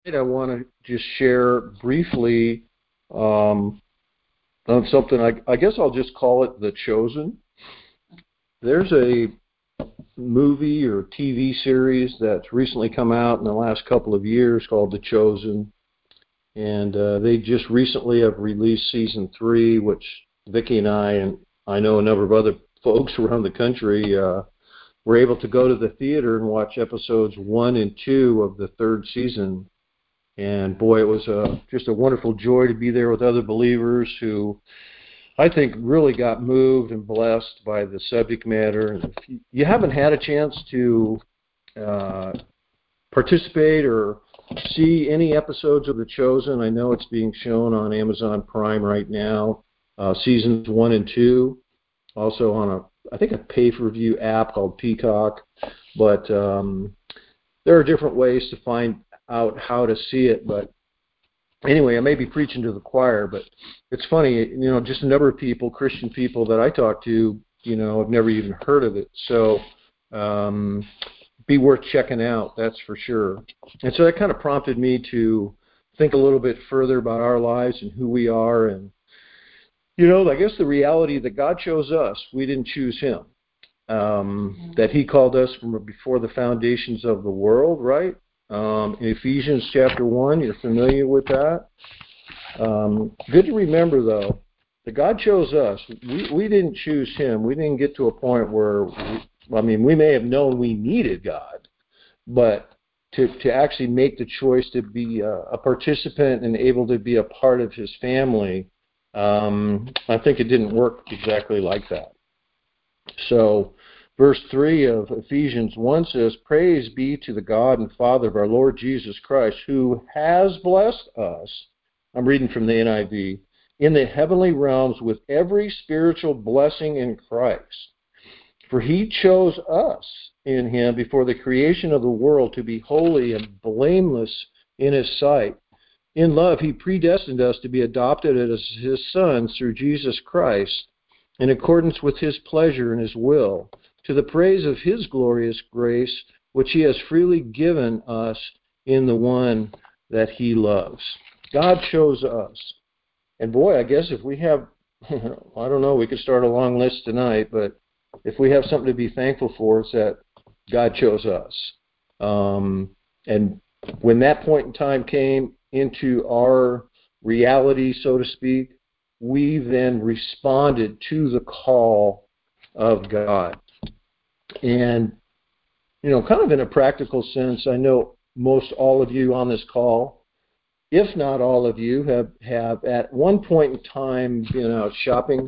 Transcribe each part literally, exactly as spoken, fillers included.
I want to just share briefly um, on something. I, I guess I'll just call it The Chosen. There's a movie or T V series that's recently come out in the last couple of years called The Chosen, and uh, they just recently have released season three, which Vicki and I, and I know a number of other folks around the country, uh, were able to go to the theater and watch episodes one and two of the third season. And boy, it was a, just a wonderful joy to be there with other believers who I think really got moved and blessed by the subject matter. And if you haven't had a chance to uh, participate or see any episodes of The Chosen, I know it's being shown on Amazon Prime right now, uh, seasons one and two, also on a, I think, a pay-per-view app called Peacock. But um, there are different ways to find out how to see it, but anyway, I may be preaching to the choir, but it's funny, you know, just a number of people, Christian people that I talk to, you know, have never even heard of it, so um, be worth checking out, that's for sure. And so that kind of prompted me to think a little bit further about our lives and who we are, and, you know, I guess the reality that God chose us, we didn't choose Him, um, that He called us from before the foundations of the world, right? Um, in Ephesians chapter one, you're familiar with that. Um, good to remember, though, that God chose us. We, we didn't choose Him. We didn't get to a point where, we, I mean, we may have known we needed God, but to, to actually make the choice to be a, a participant and able to be a part of His family, um, I think it didn't work exactly like that. So, verse three of Ephesians one says, "Praise be to the God and Father of our Lord Jesus Christ, who has blessed us," I'm reading from the N I V, "in the heavenly realms with every spiritual blessing in Christ. For He chose us in Him before the creation of the world to be holy and blameless in His sight. In love, He predestined us to be adopted as His sons through Jesus Christ, in accordance with His pleasure and His will, to the praise of His glorious grace, which He has freely given us in the one that He loves." God chose us. And boy, I guess if we have, I don't know, we could start a long list tonight, but if we have something to be thankful for, it's that God chose us. Um, and when that point in time came into our reality, so to speak, we then responded to the call of God. And, you know, kind of in a practical sense, I know most all of you on this call, if not all of you, have, have at one point in time been out shopping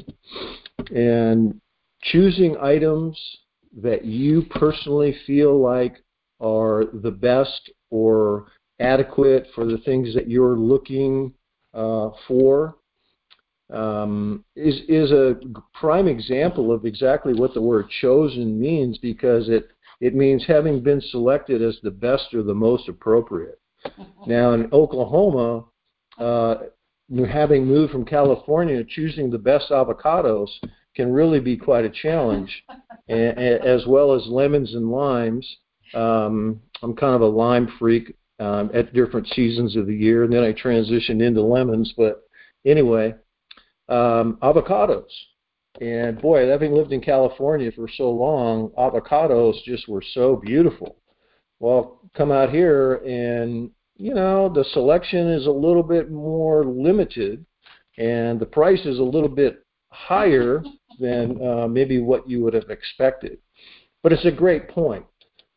and choosing items that you personally feel like are the best or adequate for the things that you're looking uh, for. Um, is is a prime example of exactly what the word chosen means, because it, it means having been selected as the best or the most appropriate. Now in Oklahoma, uh, having moved from California, choosing the best avocados can really be quite a challenge, and, as well as lemons and limes. Um, I'm kind of a lime freak um, at different seasons of the year, and then I transitioned into lemons, but anyway, Um, avocados. And boy, having lived in California for so long, avocados just were so beautiful. Well, come out here and, you know, the selection is a little bit more limited and the price is a little bit higher than uh, maybe what you would have expected. But it's a great point.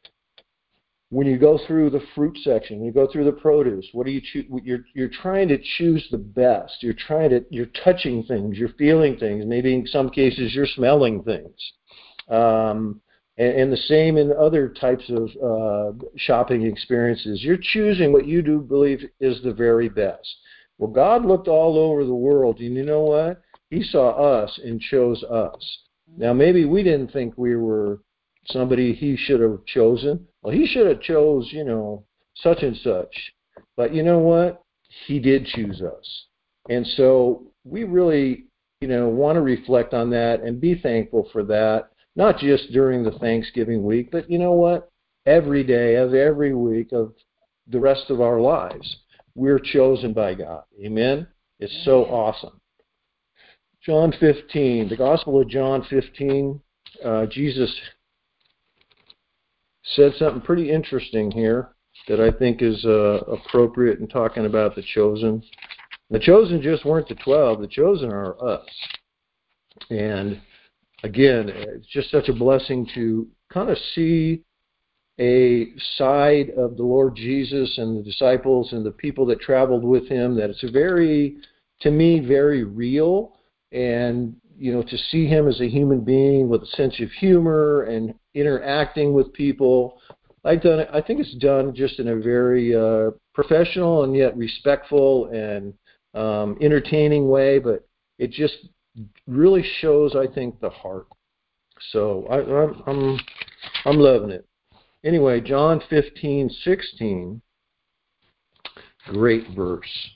When you go through the fruit section, you go through the produce, what do you choose? You're, you're trying to choose the best. You're trying to, you're touching things, you're feeling things. Maybe in some cases you're smelling things. Um, and, and the same in other types of uh, shopping experiences. You're choosing what you do believe is the very best. Well, God looked all over the world, and you know what? He saw us and chose us. Now, maybe we didn't think we were somebody He should have chosen. Well, He should have chose, you know, such and such. But you know what? He did choose us. And so we really, you know, want to reflect on that and be thankful for that, not just during the Thanksgiving week, but you know what? Every day of every week of the rest of our lives. We're chosen by God. Amen? It's so awesome. John fifteen, the Gospel of John fifteen, uh, Jesus said something pretty interesting here that I think is uh, appropriate in talking about the chosen. The chosen just weren't the twelve. The chosen are us. And again, it's just such a blessing to kind of see a side of the Lord Jesus and the disciples and the people that traveled with him that it's a very, to me, very real. And, you know, to see him as a human being with a sense of humor and interacting with people, I've done it, I think it's done just in a very uh, professional and yet respectful and um, entertaining way, but it just really shows, I think, the heart. So I, I'm, I'm, I'm loving it. Anyway, John fifteen sixteen, great verse.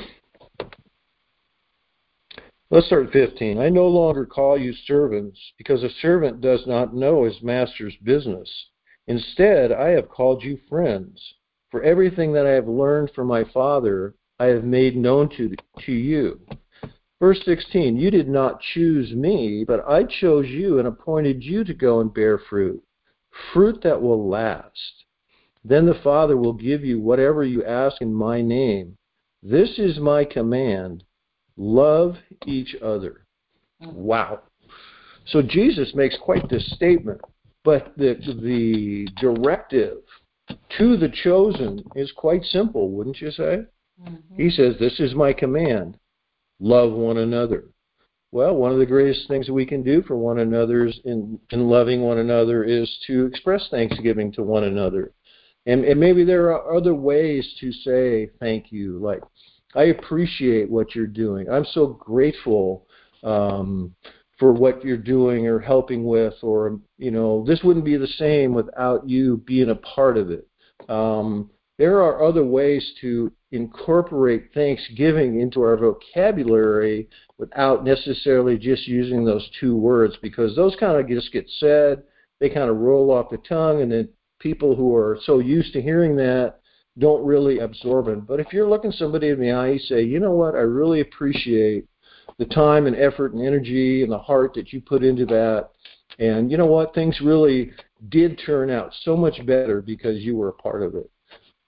Let's start fifteen. I no longer call you servants, because a servant does not know his master's business. Instead, I have called you friends. For everything that I have learned from my Father, I have made known to, to you. Verse sixteen, you did not choose me, but I chose you and appointed you to go and bear fruit, fruit that will last. Then the Father will give you whatever you ask in my name. This is my command. Love each other. Wow. So Jesus makes quite this statement, but the, the directive to the chosen is quite simple, wouldn't you say? Mm-hmm. He says, this is my command. Love one another. Well, one of the greatest things that we can do for one another in, in loving one another is to express thanksgiving to one another. And, and maybe there are other ways to say thank you, like, I appreciate what you're doing. I'm so grateful um, for what you're doing or helping with, or, you know, this wouldn't be the same without you being a part of it. Um, there are other ways to incorporate Thanksgiving into our vocabulary without necessarily just using those two words, because those kind of just get said, they kind of roll off the tongue, and then people who are so used to hearing that don't really absorb it. But if you're looking somebody in the eye, you say, you know what, I really appreciate the time and effort and energy and the heart that you put into that. And you know what, things really did turn out so much better because you were a part of it.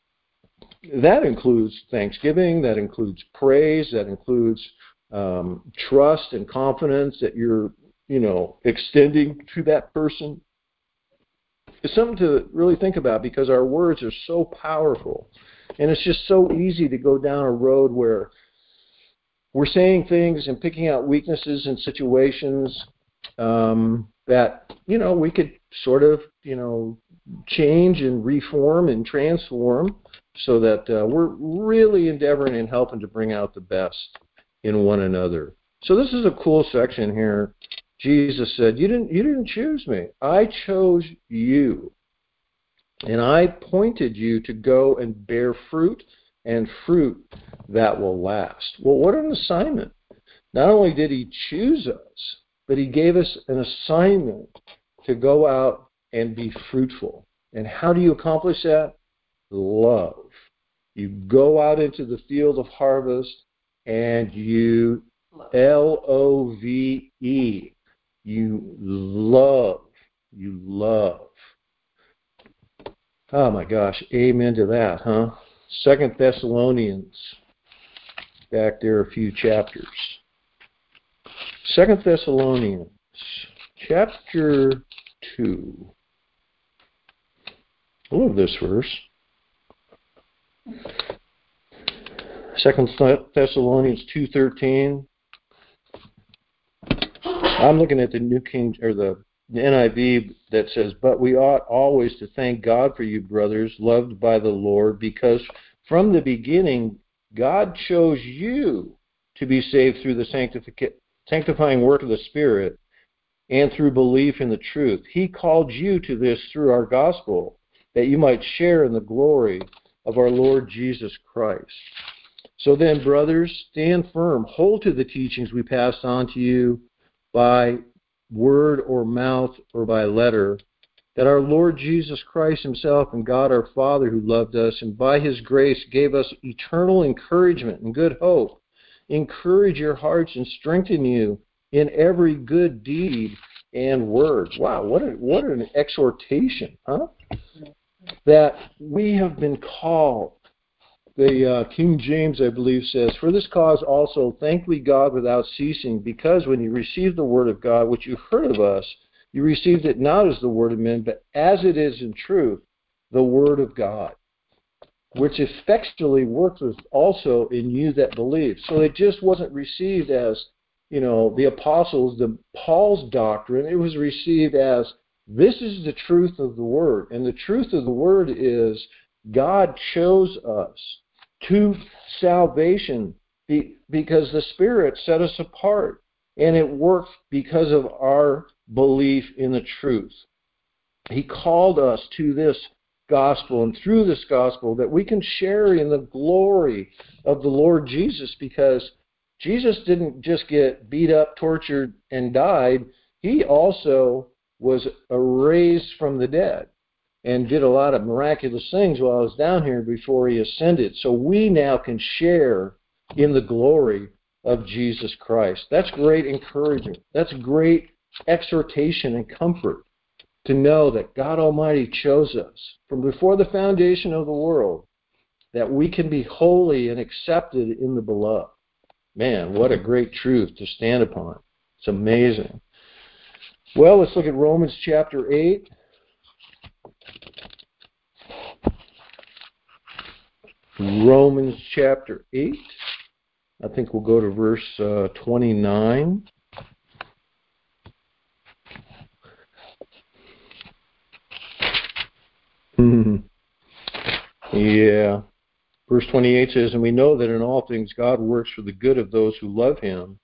That includes thanksgiving, that includes praise, that includes um, trust and confidence that you're, you know, extending to that person. It's something to really think about, because our words are so powerful. And it's just so easy to go down a road where we're saying things and picking out weaknesses in situations um, that, you know, we could sort of, you know, change and reform and transform so that uh, we're really endeavoring and helping to bring out the best in one another. So this is a cool section here. Jesus said, you didn't, you didn't choose me. I chose you. And I appointed you to go and bear fruit, and fruit that will last. Well, what an assignment. Not only did he choose us, but he gave us an assignment to go out and be fruitful. And how do you accomplish that? Love. You go out into the field of harvest and you, L O V E, you love. You love. Oh my gosh, amen to that, huh? Second Thessalonians, back there a few chapters. Second Thessalonians, chapter two. I love this verse. Second Thessalonians two thirteen. I'm looking at the New King, or the N I V, that says, but we ought always to thank God for you, brothers, loved by the Lord, because from the beginning God chose you to be saved through the sanctific- sanctifying work of the Spirit and through belief in the truth. He called you to this through our gospel, that you might share in the glory of our Lord Jesus Christ. So then, brothers, stand firm. Hold to the teachings we passed on to you by word or mouth or by letter, that our Lord Jesus Christ himself and God our Father, who loved us and by his grace gave us eternal encouragement and good hope, encourage your hearts and strengthen you in every good deed and word. Wow, what a, what an exhortation, huh? That we have been called. The uh, King James, I believe, says, "For this cause also thank we God without ceasing, because when you received the word of God, which you heard of us, you received it not as the word of men, but as it is in truth, the word of God, which effectually works also in you that believe." So it just wasn't received as, you know, the apostles, the Paul's doctrine. It was received as, this is the truth of the word. And the truth of the word is God chose us to salvation because the Spirit set us apart. And it worked because of our belief in the truth. He called us to this gospel, and through this gospel that we can share in the glory of the Lord Jesus, because Jesus didn't just get beat up, tortured, and died. He also was raised from the dead and did a lot of miraculous things while he was down here before he ascended. So we now can share in the glory of Jesus Christ. That's great encouragement. That's great exhortation and comfort to know that God Almighty chose us from before the foundation of the world, that we can be holy and accepted in the beloved. Man, what a great truth to stand upon. It's amazing. Well, let's look at Romans chapter eight. Romans chapter eight. I think we'll go to verse uh, twenty-nine. Yeah. Verse twenty-eight says, "And we know that in all things God works for the good of those who love him,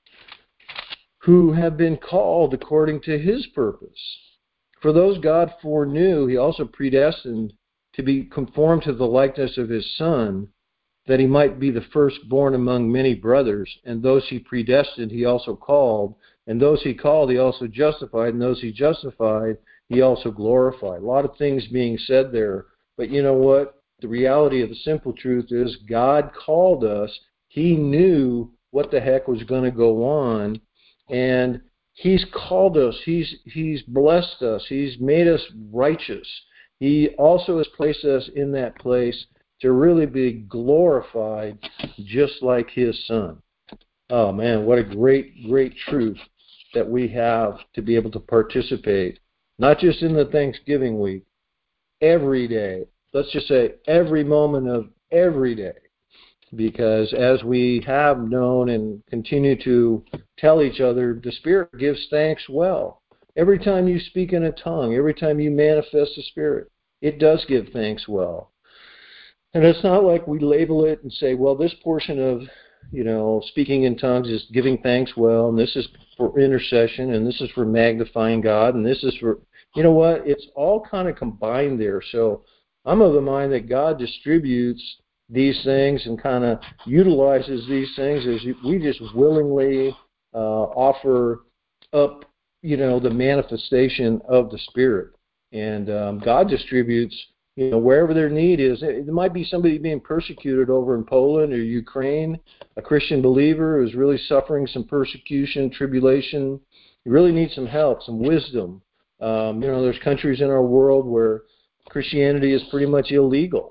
who have been called according to his purpose. For those God foreknew, he also predestined to be conformed to the likeness of his Son, that he might be the firstborn among many brothers. And those he predestined, he also called. And those he called, he also justified. And those he justified, he also glorified." A lot of things being said there. But you know what? The reality of the simple truth is God called us. He knew what the heck was going to go on. And he's called us. He's, he's blessed us. He's made us righteous. He also has placed us in that place to really be glorified just like his Son. Oh man, what a great, great truth that we have to be able to participate, not just in the Thanksgiving week, every day. Let's just say every moment of every day. Because as we have known and continue to tell each other, the Spirit gives thanks well. Every time you speak in a tongue, every time you manifest the Spirit, it does give thanks well. And it's not like we label it and say, well, this portion of, you know, speaking in tongues is giving thanks well, and this is for intercession, and this is for magnifying God, and this is for, you know what, it's all kind of combined there. So I'm of the mind that God distributes these things and kind of utilizes these things as we just willingly uh, offer up, you know, the manifestation of the Spirit. And um, God distributes, you know, wherever their need is. There might be somebody being persecuted over in Poland or Ukraine, a Christian believer who's really suffering some persecution, tribulation. You really need some help, some wisdom. Um, you know, there's countries in our world where Christianity is pretty much illegal.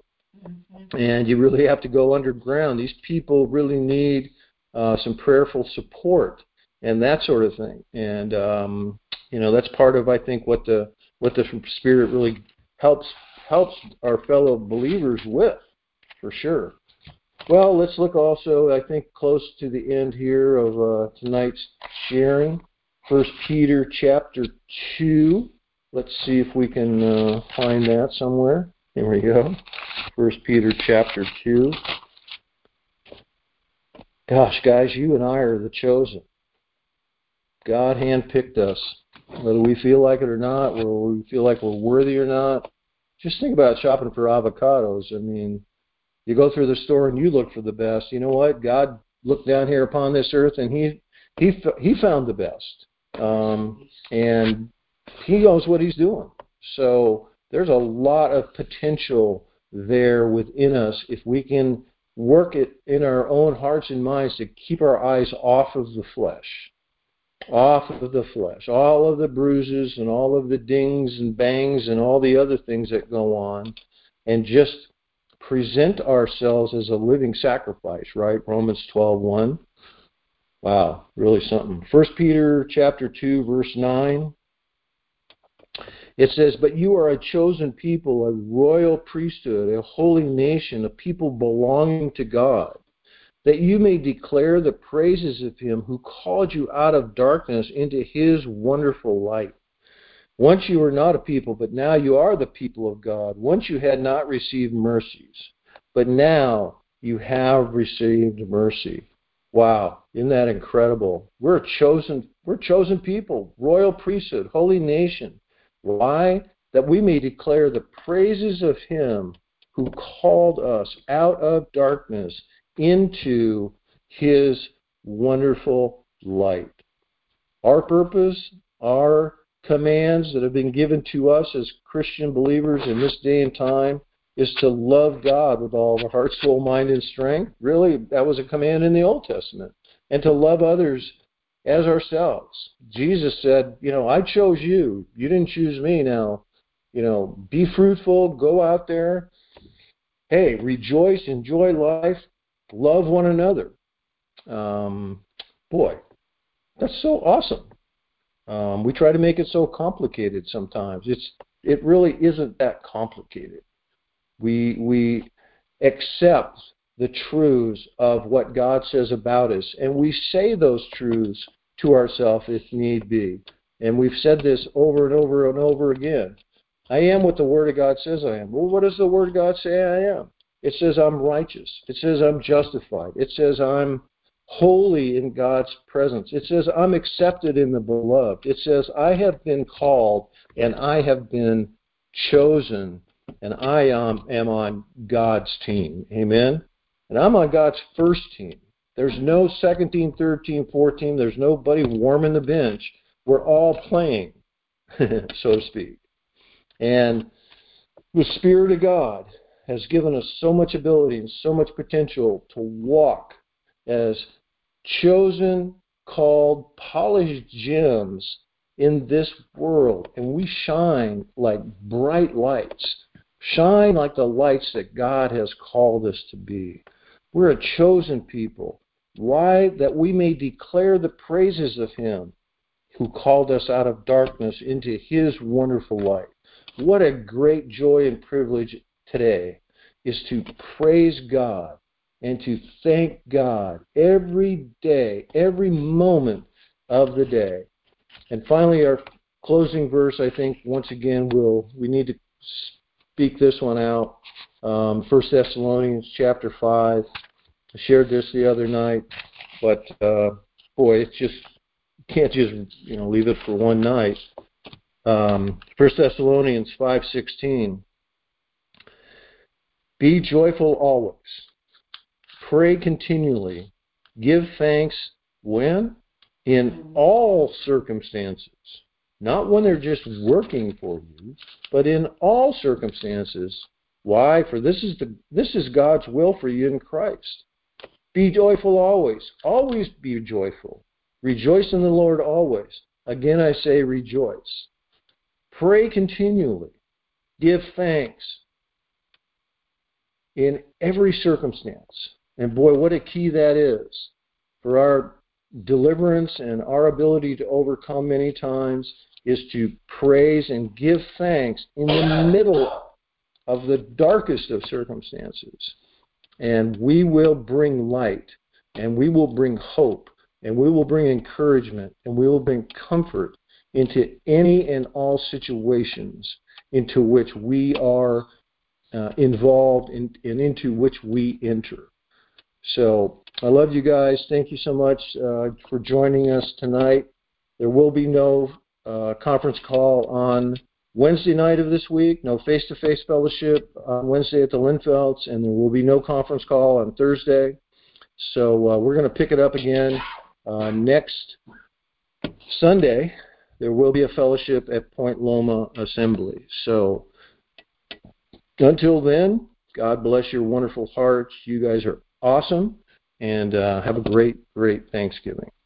And you really have to go underground. These people really need uh, some prayerful support and that sort of thing. And, um, you know, that's part of, I think, what the what the Spirit really helps helps our fellow believers with, for sure. Well, let's look also, I think, close to the end here of uh, tonight's sharing. First Peter chapter two. Let's see if we can uh, find that somewhere. There we go. First Peter chapter two. Gosh, guys, you and I are the chosen. God handpicked us. Whether we feel like it or not, whether we feel like we're worthy or not. Just think about shopping for avocados. I mean, you go through the store and you look for the best. You know what? God looked down here upon this earth and he he he found the best. Um, and he knows what he's doing. So there's a lot of potential there within us if we can work it in our own hearts and minds to keep our eyes off of the flesh. Off of the flesh. All of the bruises and all of the dings and bangs and all the other things that go on, and just present ourselves as a living sacrifice, right? Romans twelve one. Wow, really something. First Peter chapter two, verse nine. It says, "But you are a chosen people, a royal priesthood, a holy nation, a people belonging to God, that you may declare the praises of him who called you out of darkness into his wonderful light. Once you were not a people, but now you are the people of God. Once you had not received mercies, but now you have received mercy." Wow, isn't that incredible? We're a chosen, we're chosen people, royal priesthood, holy nation. Why? That we may declare the praises of him who called us out of darkness into his wonderful light. Our purpose, our commands that have been given to us as Christian believers in this day and time is to love God with all of our heart, soul, mind, and strength. Really, that was a command in the Old Testament. And to love others as ourselves. Jesus said, you know, I chose you. You didn't choose me. Now, you know, be fruitful, go out there. Hey, rejoice, enjoy life, love one another. Um, boy, that's so awesome. Um, we try to make it so complicated sometimes. It's it really isn't that complicated. We we accept the truths of what God says about us, and we say those truths to ourselves if need be. And we've said this over and over and over again. I am what the Word of God says I am. Well, what does the Word of God say I am? It says I'm righteous. It says I'm justified. It says I'm holy in God's presence. It says I'm accepted in the beloved. It says I have been called and I have been chosen, and I am, am on God's team. Amen? And I'm on God's first team. There's no second team, third team, fourth team. There's nobody warming the bench. We're all playing, so to speak. And the Spirit of God has given us so much ability and so much potential to walk as chosen, called, polished gems in this world. And we shine like bright lights. Shine like the lights that God has called us to be. We're a chosen people. Why? That we may declare the praises of him who called us out of darkness into his wonderful light. What a great joy and privilege today is to praise God and to thank God every day, every moment of the day. And finally, our closing verse, I think, once again, we'll, we need to speak this one out. Um, First Thessalonians chapter five. I shared this the other night, but uh, boy, it's just, you can't just you know leave it for one night. Um, First Thessalonians five sixteen. Be joyful always. Pray continually. Give thanks when? In all circumstances. Not when they're just working for you, but in all circumstances. Why? For this is the this is God's will for you in Christ. Be joyful always. Always be joyful. Rejoice in the Lord always. Again I say rejoice. Pray continually. Give thanks in every circumstance. And boy, what a key that is for our deliverance and our ability to overcome many times is to praise and give thanks in the middle of the darkest of circumstances. And we will bring light, and we will bring hope, and we will bring encouragement, and we will bring comfort into any and all situations into which we are uh, involved in, and into which we enter. So I love you guys. Thank you so much uh, for joining us tonight. There will be no uh, conference call on Wednesday night of this week, no face-to-face fellowship on Wednesday at the Linfelds, and there will be no conference call on Thursday. So uh, we're going to pick it up again uh, next Sunday, there will be a fellowship at Point Loma Assembly. So until then, God bless your wonderful hearts. You guys are awesome, and uh, have a great, great Thanksgiving.